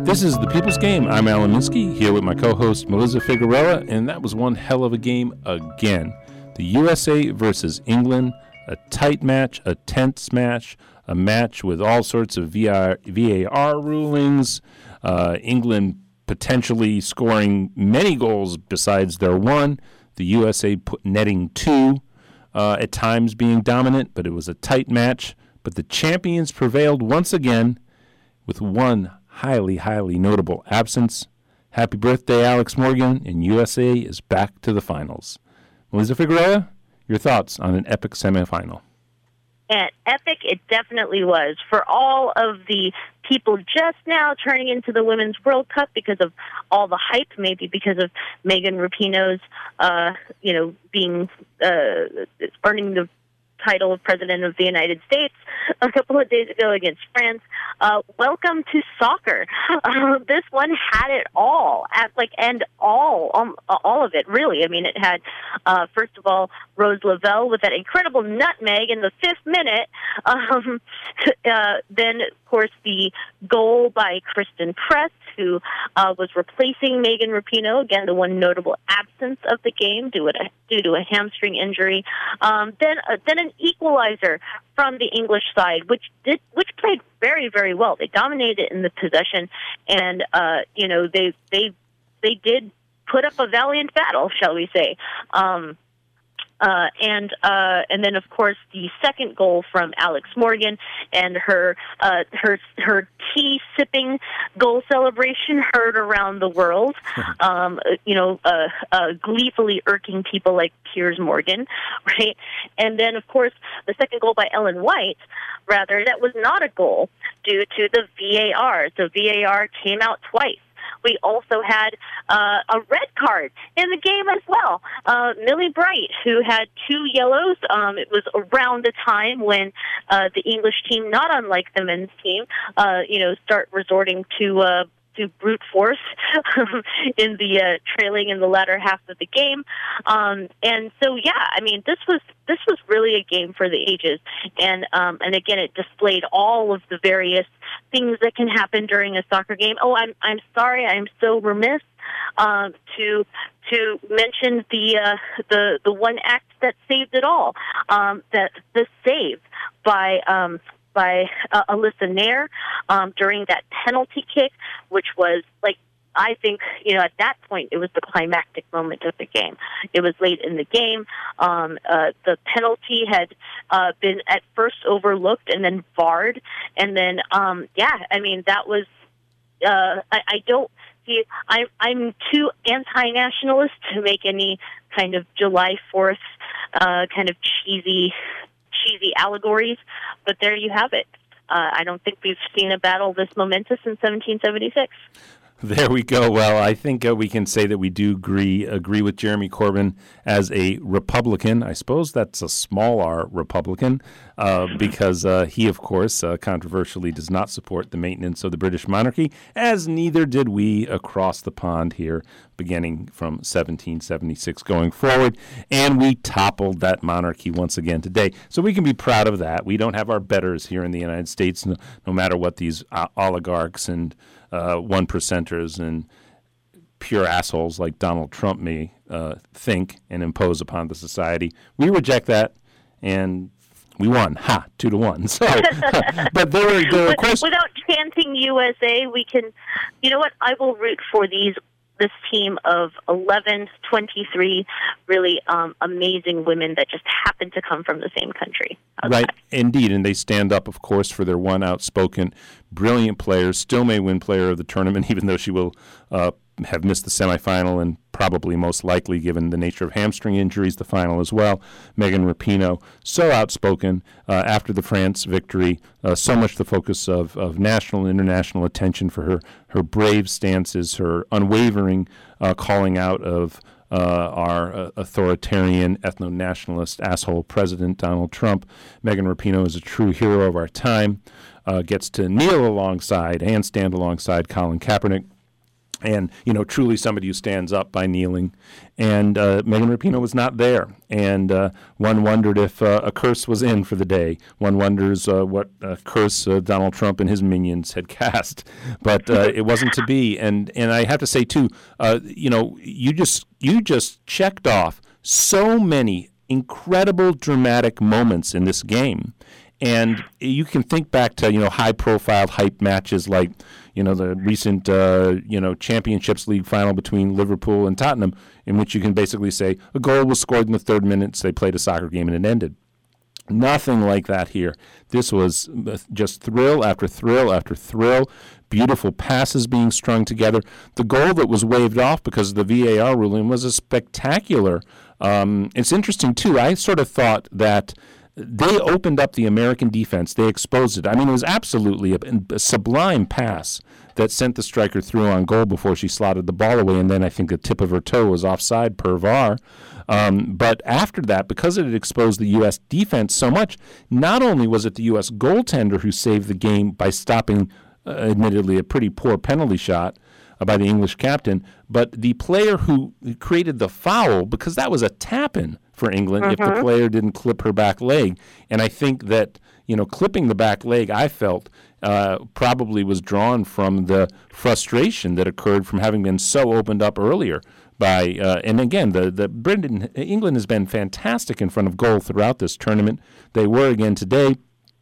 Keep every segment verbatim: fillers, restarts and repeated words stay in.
This is The People's Game. I'm Alan Minsky, here with my co-host Melissa Figueroa, and that was one hell of a game again. The U S A versus England, a tight match, a tense match, a match with all sorts of V A R rulings, uh, England potentially scoring many goals besides their one, the U S A put netting two, uh, at times being dominant, but it was a tight match. But the champions prevailed once again with one highly, highly notable absence. Happy birthday, Alex Morgan, and U S A is back to the finals. Melissa Figueroa, your thoughts on an epic semifinal? And epic it definitely was for all of the people just now turning into the Women's World Cup because of all the hype, maybe because of Megan Rapinoe's, uh, you know, being uh, earning the title of President of the United States a couple of days ago against France. Uh, welcome to soccer. Uh, this one had it all, at, like, and all, um, all of it, really. I mean, it had, uh, first of all, Rose Lavelle with that incredible nutmeg in the fifth minute. Um, uh, then, of course, the goal by Kristen Press, who uh, was replacing Megan Rapinoe, again, the one notable absence of the game due to, due to a hamstring injury. Um, then, uh, then an equalizer from the English side, which did, which played very, very well. They dominated in the possession, and uh, you know they they they did put up a valiant battle, shall we say? Um, Uh, and uh, and then, of course, the second goal from Alex Morgan and her uh, her her tea sipping goal celebration heard around the world. Um, you know, uh, uh, gleefully irking people like Piers Morgan, right? And then, of course, the second goal by Ellen White, rather, that was not a goal due to the V A R. The V A R came out twice. We also had uh, a red card in the game as well. Uh, Millie Bright, who had two yellows. Um, it was around the time when uh, the English team, not unlike the men's team, uh, you know, start resorting to uh, to brute force in the uh, trailing in the latter half of the game. Um, and so, yeah, I mean, this was this was really a game for the ages. And um, and again, it displayed all of the various things that can happen during a soccer game. Oh, I'm I'm sorry, I'm so remiss um, to to mention the uh, the the one act that saved it all. Um, that the save by. Um, by uh, Alyssa Nair um, during that penalty kick, which was, like, I think, you know, at that point, it was the climactic moment of the game. It was late in the game. Um, uh, the penalty had uh, been at first overlooked and then V A R'd. And then, um, yeah, I mean, that was, uh, I, I don't see, I, I'm too anti-nationalist to make any kind of July fourth uh, kind of cheesy cheesy allegories, but there you have it. Uh, I don't think we've seen a battle this momentous since seventeen seventy-six. There we go. Well, I think uh, we can say that we do agree agree with Jeremy Corbyn as a Republican. I suppose that's a small R Republican uh, because uh, he, of course, uh, controversially does not support the maintenance of the British monarchy, as neither did we across the pond here beginning from seventeen seventy-six going forward. And we toppled that monarchy once again today. So we can be proud of that. We don't have our betters here in the United States, no, no matter what these uh, oligarchs and Uh, one percenters and pure assholes like Donald Trump may uh, think and impose upon the society. We reject that, and we won. Ha, two to one. So, but there were, there were questions. Without chanting U S A, we can, you know what, I will root for these this team of eleven, twenty-three really um, amazing women that just happen to come from the same country. How's right, that? Indeed, and they stand up, of course, for their one outspoken, brilliant player, still may win player of the tournament, even though she will uh, have missed the semifinal and probably most likely, given the nature of hamstring injuries, the final as well. Megan Rapinoe, so outspoken uh, after the France victory, uh, so much the focus of, of national and international attention for her, her brave stances, her unwavering uh, calling out of uh, our uh, authoritarian, ethno-nationalist asshole president, Donald Trump. Megan Rapinoe is a true hero of our time, uh, gets to kneel alongside and stand alongside Colin Kaepernick And, you know, truly somebody who stands up by kneeling. And uh, Megan Rapinoe was not there. And uh, one wondered if uh, a curse was in for the day. One wonders uh, what uh, curse uh, Donald Trump and his minions had cast. But uh, it wasn't to be. And and I have to say, too, uh, you know, you just you just checked off so many incredible dramatic moments in this game. And you can think back to, you know, high-profile hype matches like, you know, the recent, uh, you know, Championships League final between Liverpool and Tottenham, in which you can basically say a goal was scored in the third minute, so they played a soccer game and it ended. Nothing like that here. This was just thrill after thrill after thrill, beautiful passes being strung together. The goal that was waved off because of the V A R ruling was a spectacular. Um, it's interesting, too. I sort of thought that they opened up the American defense. They exposed it. I mean, it was absolutely a, a sublime pass that sent the striker through on goal before she slotted the ball away, and then I think the tip of her toe was offside per V A R. Um, but after that, because it had exposed the U S defense so much, not only was it the U S goaltender who saved the game by stopping, uh, admittedly, a pretty poor penalty shot uh, by the English captain, but the player who created the foul, because that was a tap-in for England uh-huh. if the player didn't clip her back leg. And I think that, you know, clipping the back leg, I felt, uh, probably was drawn from the frustration that occurred from having been so opened up earlier by, uh, and again, the, the Britain, England has been fantastic in front of goal throughout this tournament. They were again today,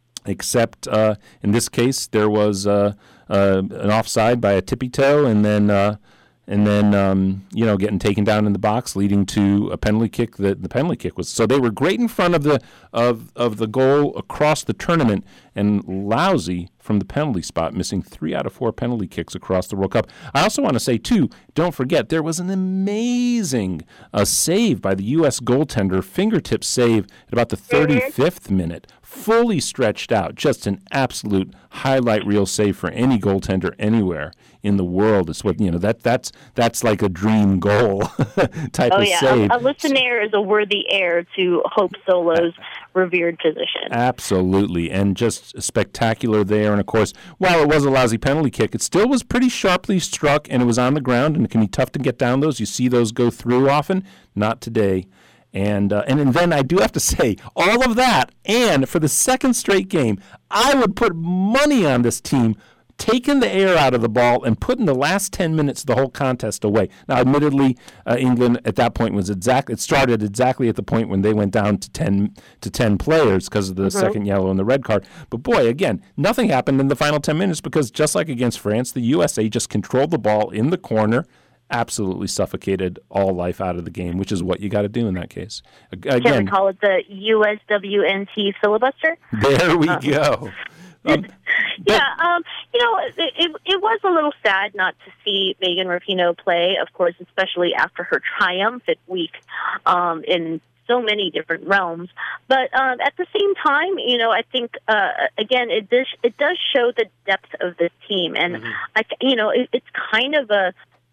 except uh, in this case there was uh, uh, an offside by a tippy toe, and then uh, and then um, you know getting taken down in the box, leading to a penalty kick. That the penalty kick was so they were great in front of the of of the goal across the tournament, and lousy from the penalty spot, missing three out of four penalty kicks across the World Cup. I also want to say too, don't forget there was an amazing uh, save by the U S goaltender, fingertip save at about the thirty-fifth minute, fully stretched out, just an absolute highlight reel save for any goaltender anywhere in the world. It's what you know that that's that's like a dream goal type oh, of yeah. save. Alyssa Naeher is a worthy heir to Hope Solo's revered position. Absolutely, and just spectacular there. And of course, while it was a lousy penalty kick, it still was pretty sharply struck, and it was on the ground, and it can be tough to get down those. You see those go through often. Not today. And, uh, and and then I do have to say, all of that, and for the second straight game, I would put money on this team taking the air out of the ball and putting the last ten minutes of the whole contest away. Now, admittedly, uh, England at that point was exact. It started exactly at the point when they went down to ten to ten players because of the mm-hmm. second yellow and the red card. But boy, again, nothing happened in the final ten minutes because just like against France, the U S A just controlled the ball in the corner, absolutely suffocated all life out of the game, which is what you got to do in that case. Again, can we call it the U S W N T filibuster? There we uh, go. Um, yeah, um, you know, it, it it was a little sad not to see Megan Rapinoe play, of course, especially after her triumphant week um, in so many different realms. But um, at the same time, you know, I think, uh, again, it does, it does show the depth of this team. And, mm-hmm. I, you know, it, it's kind of a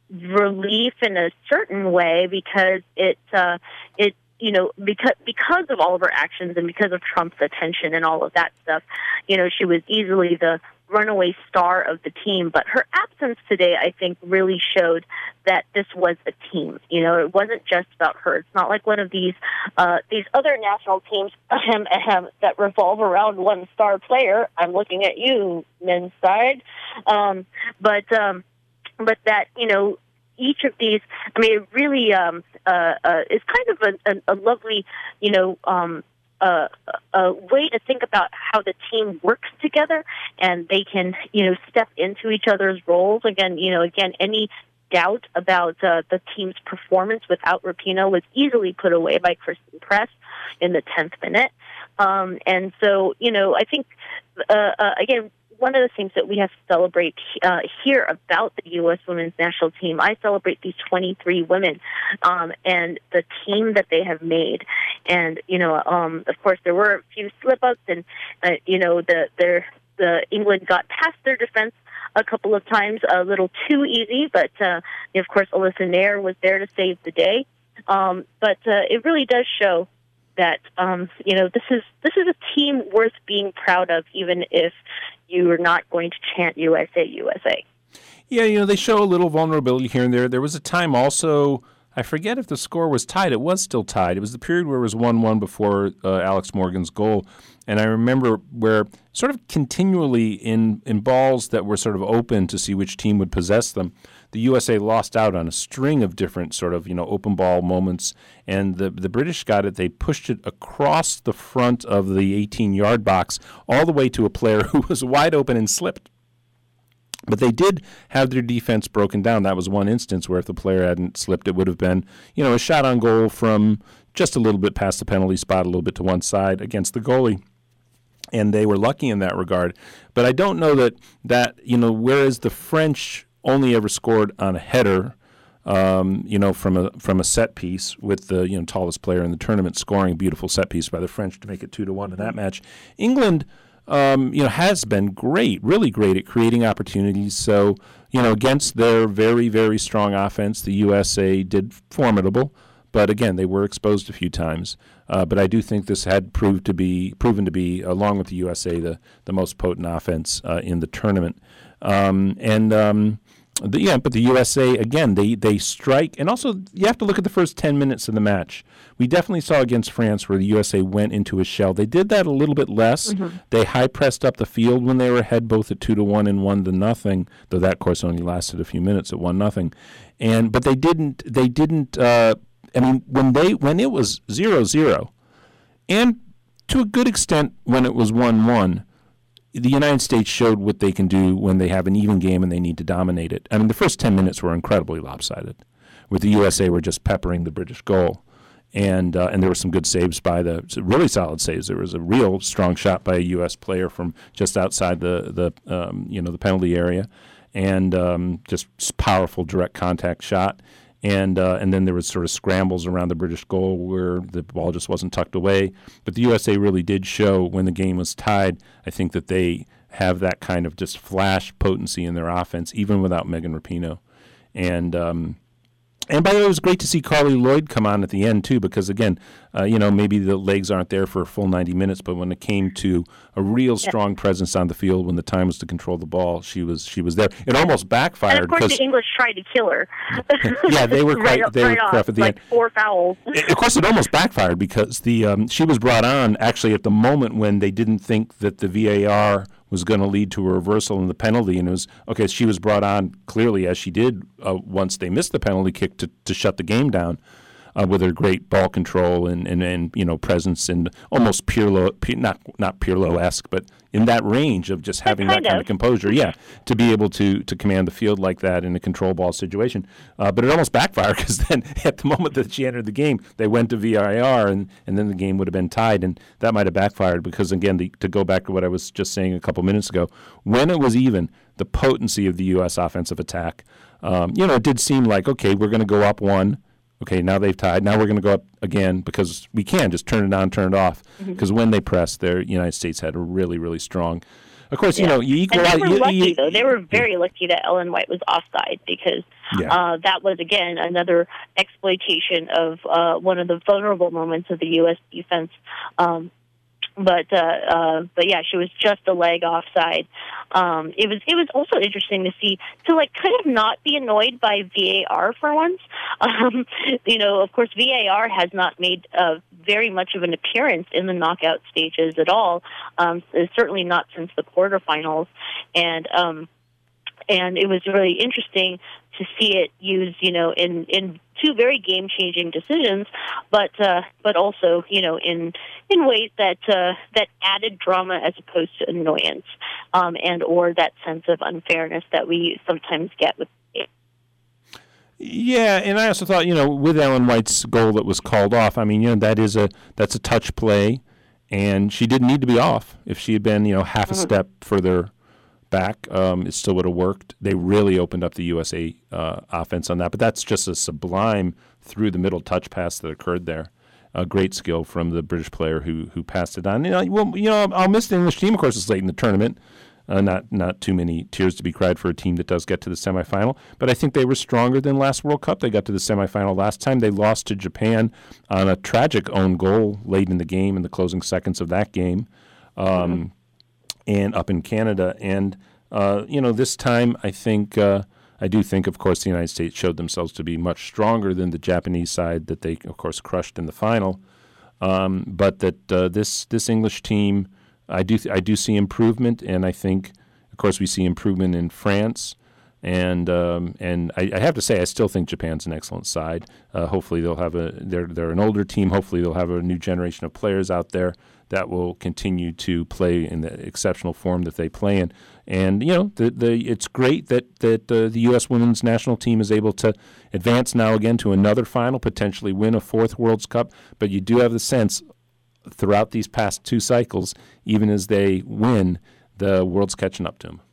relief in a certain way because it, uh, it, you know, because because of all of her actions and because of Trump's attention and all of that stuff, you know, she was easily the runaway star of the team. But her absence today, I think, really showed that this was a team. You know, it wasn't just about her. It's not like one of these uh, these other national teams ahem, ahem, that revolve around one star player. I'm looking at you, men's side. Um, but um, but that, you know, each of these, I mean, it really um, uh, uh, is kind of a, a, a lovely, you know, um, uh, a way to think about how the team works together and they can, you know, step into each other's roles. Again, you know, again, any doubt about uh, the team's performance without Rapinoe was easily put away by Kristen Press in the tenth minute. Um, and so, you know, I think, uh, uh, again, one of the things that we have to celebrate uh, here about the U S women's national team, I celebrate these twenty-three women um, and the team that they have made. And, you know, um, of course, there were a few slip-ups and, uh, you know, the, their, the England got past their defense a couple of times, a little too easy. But, uh, of course, Alyssa Naeher was there to save the day. Um, but uh, it really does show that, um, you know, this is this is a team worth being proud of, even if you are not going to chant U S A, U S A. Yeah, you know, they show a little vulnerability here and there. There was a time also, I forget if the score was tied. It was still tied. It was the period where it was one one before uh, Alex Morgan's goal. And I remember where sort of continually in, in balls that were sort of open to see which team would possess them, the U S A lost out on a string of different sort of, you know, open ball moments. And the, the British got it. They pushed it across the front of the eighteen-yard box all the way to a player who was wide open and slipped. But they did have their defense broken down. That was one instance where if the player hadn't slipped, it would have been, you know, a shot on goal from just a little bit past the penalty spot, a little bit to one side against the goalie. And they were lucky in that regard. But I don't know that, that you know, whereas the French only ever scored on a header, um, you know, from a from a set piece with the, you know, tallest player in the tournament scoring a beautiful set piece by the French to make it two to one in that match. England, um, you know, has been great, really great at creating opportunities. So, you know, against their very, very strong offense, the U S A did formidable. But again, they were exposed a few times. Uh, but I do think this had proved to be proven to be, along with the U S A, the, the most potent offense uh, in the tournament. Um, and um, the, yeah, but the U S A again, they they strike, and also you have to look at the first ten minutes of the match. We definitely saw against France where the U S A went into a shell. They did that a little bit less. Mm-hmm. They high pressed up the field when they were ahead, both at two to one and one to nothing. Though that, of course, only lasted a few minutes at one nothing. And but they didn't they didn't. Uh, I mean, when they when it was zero zero, and to a good extent when it was one one, the United States showed what they can do when they have an even game and they need to dominate it. I mean, the first ten minutes were incredibly lopsided, with the U S A were just peppering the British goal. And uh, and there were some good saves by the really solid saves. There was a real strong shot by a U S player from just outside the the um, you know the penalty area, and um, just powerful direct contact shot. And uh, and then there was sort of scrambles around the British goal where the ball just wasn't tucked away. But the U S A really did show when the game was tied. I think that they have that kind of just flash potency in their offense, even without Megan Rapinoe. And um, and by the way, it was great to see Carly Lloyd come on at the end too, because again, uh, you know, maybe the legs aren't there for a full ninety minutes, but when it came to a real strong yeah. presence on the field, when the time was to control the ball, she was she was there. It almost backfired. And of course, the English tried to kill her. yeah, they were quite, right, they right were off, rough at the like end. Four fouls. Of course, it almost backfired because the um, she was brought on actually at the moment when they didn't think that the V A R was going to lead to a reversal in the penalty, and it was okay. She was brought on clearly as she did uh, once they missed the penalty kick to, to shut the game down uh, with her great ball control and, and, and you know presence and almost Pirlo, not not Pirlo-esque, but in that range of just having that kind of. of composure. Yeah, to be able to to command the field like that in a control ball situation. Uh, but it almost backfired because then at the moment that she entered the game, they went to V A R and, and then the game would have been tied, and that might have backfired because, again, the, to go back to what I was just saying a couple minutes ago, when it was even, the potency of the U S offensive attack, um, you know, it did seem like, okay, we're going to go up one. Okay, now they've tied. Now we're going to go up again because we can just turn it on, turn it off. Because mm-hmm. when they pressed, the United States had a really, really strong. Of course, yeah. you know, you equal and out. They were you, lucky, you, though. They were very yeah. lucky that Ellen White was offside because yeah. uh, that was, again, another exploitation of uh, one of the vulnerable moments of the U S defense. Um, But uh, uh, but yeah, she was just a leg offside. Um, it was it was also interesting to see to like kind of not be annoyed by V A R for once. Um, you know, of course, V A R has not made uh, very much of an appearance in the knockout stages at all. Um, certainly not since the quarterfinals, and um, and it was really interesting to see it used, you know, in, in two very game-changing decisions, but uh, but also, you know, in in ways that uh, that added drama as opposed to annoyance, um, and or that sense of unfairness that we sometimes get with it. Yeah, and I also thought, you know, with Ellen White's goal that was called off, I mean, you know, that is a that's a touch play, and she didn't need to be off. If she had been, you know, half a mm-hmm. step further back, um, it still would have worked. They really opened up the U S A uh, offense on that, but that's just a sublime through the middle touch pass that occurred there. A great skill from the British player who who passed it on. You know, well, you know, I'll miss the English team. Of course, it's late in the tournament. Uh, not not too many tears to be cried for a team that does get to the semifinal, but I think they were stronger than last World Cup. They got to the semifinal last time. They lost to Japan on a tragic own goal late in the game in the closing seconds of that game. Um, mm-hmm. and up in Canada. And, uh, you know, this time I think, uh, I do think, of course, the United States showed themselves to be much stronger than the Japanese side that they, of course, crushed in the final. Um, but that uh, this this English team, I do th- I do see improvement, and I think, of course, we see improvement in France. And um, and I, I have to say, I still think Japan's an excellent side. Uh, hopefully, they'll have a they're they're an older team. Hopefully, they'll have a new generation of players out there that will continue to play in the exceptional form that they play in. And you know, the the it's great that that uh, the U S women's national team is able to advance now again to another final, potentially win a fourth World Cup. But you do have the sense throughout these past two cycles, even as they win, the world's catching up to them.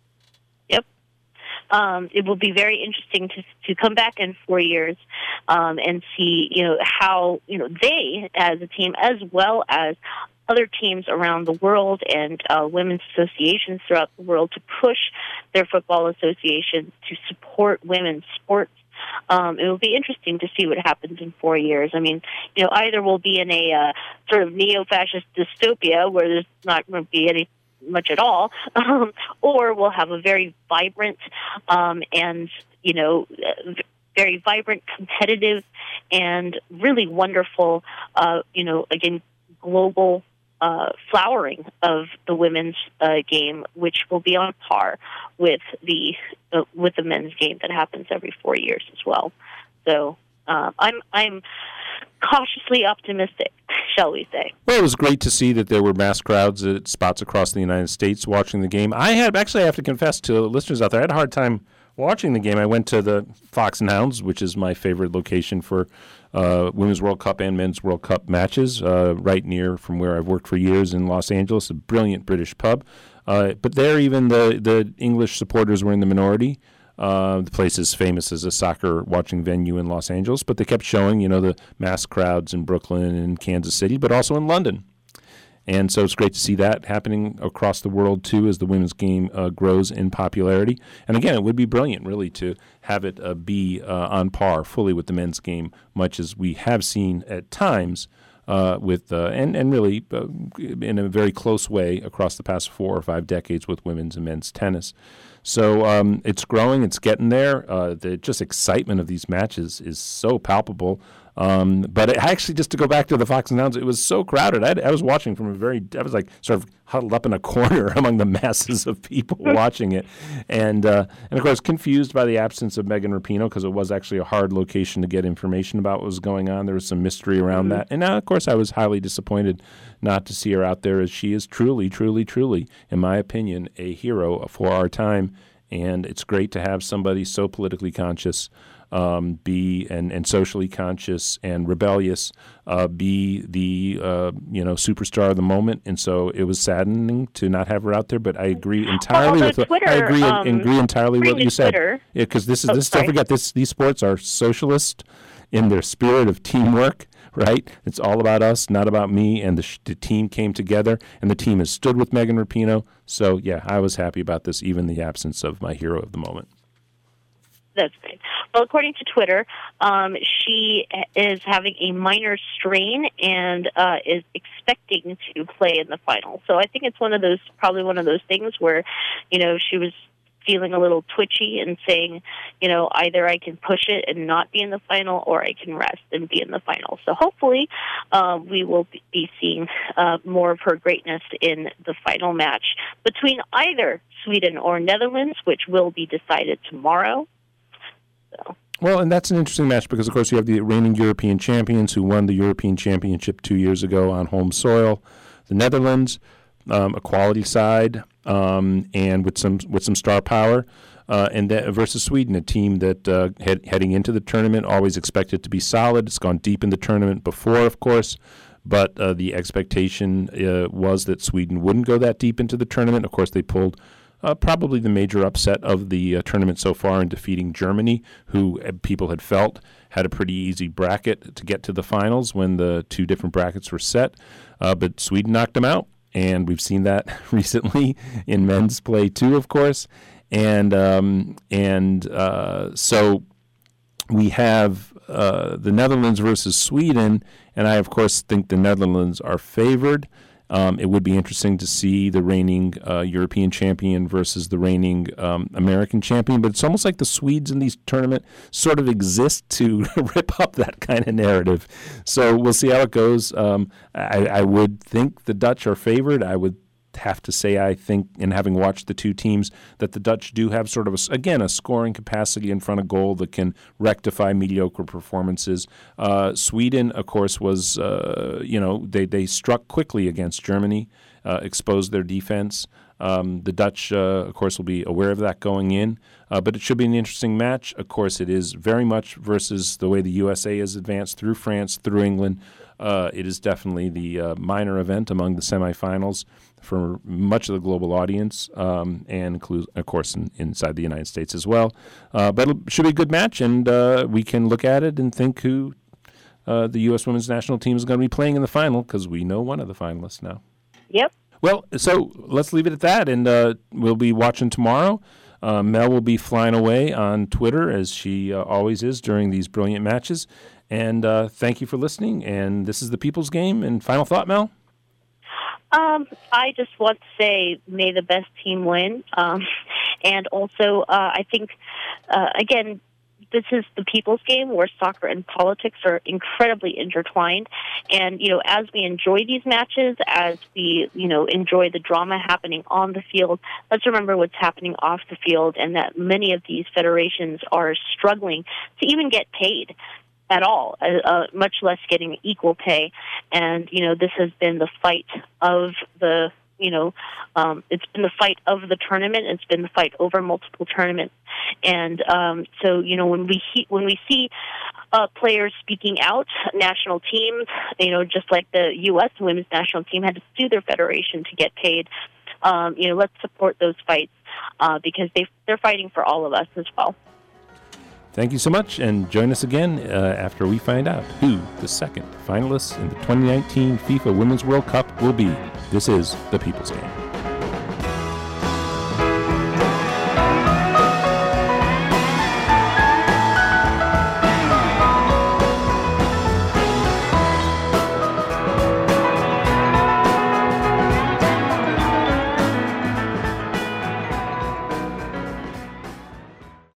Um, it will be very interesting to to come back in four years um, and see, you know, how, you know, they as a team, as well as other teams around the world and uh, women's associations throughout the world, to push their football associations to support women's sports. Um, it will be interesting to see what happens in four years. I mean, you know, either we'll be in a uh, sort of neo-fascist dystopia where there's not going to be any much at all, um, or we'll have a very vibrant um, and, you know, very vibrant, competitive, and really wonderful, uh, you know, again, global uh, flowering of the women's uh, game, which will be on par with the uh, with the men's game that happens every four years as well. So uh, I'm I'm cautiously optimistic, shall we say. Well, it was great to see that there were mass crowds at spots across the United States watching the game. I had actually I have to confess to listeners out there, I had a hard time watching the game. I went to the Fox and Hounds, which is my favorite location for uh, Women's World Cup and Men's World Cup matches, uh, right near from where I've worked for years in Los Angeles, a brilliant British pub. Uh, but there, even the, the English supporters were in the minority. Uh, the place is famous as a soccer watching venue in Los Angeles, but they kept showing, you know, the mass crowds in Brooklyn and Kansas City, but also in London. And so it's great to see that happening across the world, too, as the women's game uh, grows in popularity. And again, it would be brilliant, really, to have it uh, be uh, on par fully with the men's game, much as we have seen at times uh, with, uh, and, and really uh, in a very close way across the past four or five decades with women's and men's tennis. So um, it's growing, it's getting there. Uh, the just excitement of these matches is so palpable. Um, but it, actually, just to go back to the Fox and Hounds, it was so crowded. I, I was watching from a very, I was like sort of huddled up in a corner among the masses of people watching it. And, uh, and of course, confused by the absence of Megan Rapinoe, because it was actually a hard location to get information about what was going on. There was some mystery around mm-hmm. that. And now, of course, I was highly disappointed not to see her out there, as she is truly, truly, truly, in my opinion, a hero for our time. And it's great to have somebody so politically conscious Um, be and, and socially conscious and rebellious, uh, be the uh, you know superstar of the moment, and so it was saddening to not have her out there. But I agree entirely well, with what, Twitter, I agree um, agree entirely with what you said. Because yeah, this is oh, this sorry. don't forget this these sports are socialist in their spirit of teamwork. Right, it's all about us, not about me. And the, sh- the team came together, and the team has stood with Megan Rapinoe. So yeah, I was happy about this, even in the absence of my hero of the moment. That's great. Well, according to Twitter, um, she is having a minor strain and uh, is expecting to play in the final. So I think it's one of those, probably one of those things where, you know, she was feeling a little twitchy and saying, you know, either I can push it and not be in the final, or I can rest and be in the final. So hopefully uh, we will be seeing uh, more of her greatness in the final match between either Sweden or Netherlands, which will be decided tomorrow. So. Well, and that's an interesting match because, of course, you have the reigning European champions who won the European Championship two years ago on home soil. The Netherlands, um, a quality side, um, and with some with some star power, uh, and that versus Sweden, a team that uh, head, heading into the tournament always expected to be solid. It's gone deep in the tournament before, of course, but uh, the expectation uh, was that Sweden wouldn't go that deep into the tournament. Of course, they pulled Uh, probably the major upset of the uh, tournament so far in defeating Germany, who uh, people had felt had a pretty easy bracket to get to the finals when the two different brackets were set. Uh, but Sweden knocked them out, and we've seen that recently in men's play too, of course. And um, and uh, so we have uh, the Netherlands versus Sweden, and I, of course, think the Netherlands are favored. Um, it would be interesting to see the reigning uh, European champion versus the reigning um, American champion, but it's almost like the Swedes in these tournament sort of exist to rip up that kind of narrative. So we'll see how it goes. Um, I, I would think the Dutch are favored. I would have to say, I think, in having watched the two teams, that the Dutch do have sort of, a, again, a scoring capacity in front of goal that can rectify mediocre performances. Uh, Sweden, of course, was, uh, you know, they, they struck quickly against Germany, uh, exposed their defense. Um, the Dutch, uh, of course, will be aware of that going in, uh, but it should be an interesting match. Of course, it is very much versus the way the U S A has advanced through France, through England. Uh, it is definitely the uh, minor event among the semifinals for much of the global audience, um, and include, of course, in, inside the United States as well. Uh, but it should be a good match, and uh, we can look at it and think who uh, the U S women's national team is going to be playing in the final, because we know one of the finalists now. Yep. Well, so let's leave it at that, and uh, we'll be watching tomorrow. Uh, Mel will be flying away on Twitter, as she uh, always is during these brilliant matches. And uh, thank you for listening. And this is the People's Game. And final thought, Mel? Um, I just want to say, may the best team win. Um, and also, uh, I think, uh, again, this is the people's game where soccer and politics are incredibly intertwined. And, you know, as we enjoy these matches, as we, you know, enjoy the drama happening on the field, let's remember what's happening off the field, and that many of these federations are struggling to even get paid at all, uh, uh, much less getting equal pay. And, you know, this has been the fight of the You know, um, it's been the fight of the tournament. It's been the fight over multiple tournaments, and um, so you know when we he- when we see uh, players speaking out, national teams, you know, just like the U S women's national team had to sue their federation to get paid. Um, you know, let's support those fights uh, because they they're fighting for all of us as well. Thank you so much, and join us again uh, after we find out who the second finalists in the twenty nineteen FIFA Women's World Cup will be. This is the People's Game.